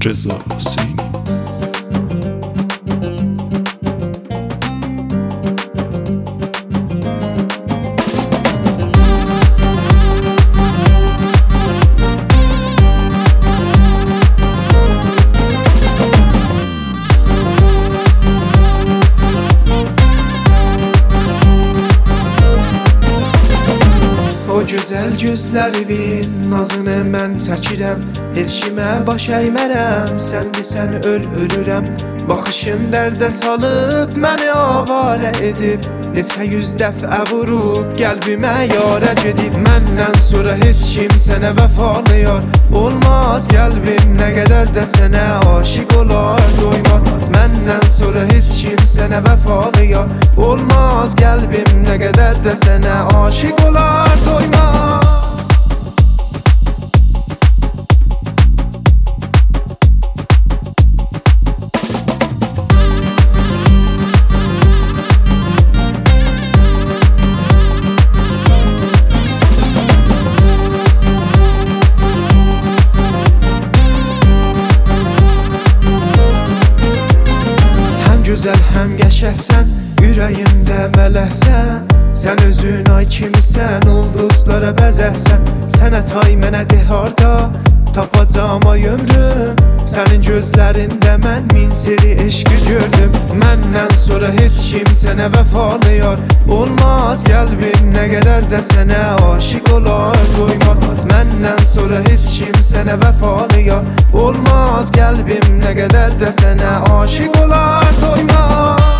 Reza Hüseyni. O gözəl gözlərinin nazını mən çəkirəm, heç kimə baş əymərəm, sən desən ölürəm. Baxışın dərdə salıb məni avarə edib, neçə yüz dəfə vurub qəlbimə yarə gedib. Məndən sonra heç kim sənə vəfalı yar olmaz, qəlbim nə qədər də sənə aşiq olar doymaz. Məndən sonra heç kim sənə vəfalı yar olmaz, qəlbim nə qədər də sənə aşiq olar doymaz. Gözəl həm qəşəhsən, ürəyimdə mələhsən. Sən özün ay kimisən, ulduzlara bəzəhsən. Sənə tay mənə de harda tapacam ay ömrüm. Sənin gözlərində mən min seri eşqi gördüm. Məndən sonra heç kim sənə vəfalı yar olmaz, qəlbim nə qədər də sənə aşiq olar doymaz. Məndən sonra heç kim sənə vəfalı yar olmaz, qəlbim nə qədər də sənə aşiq olar doymaz.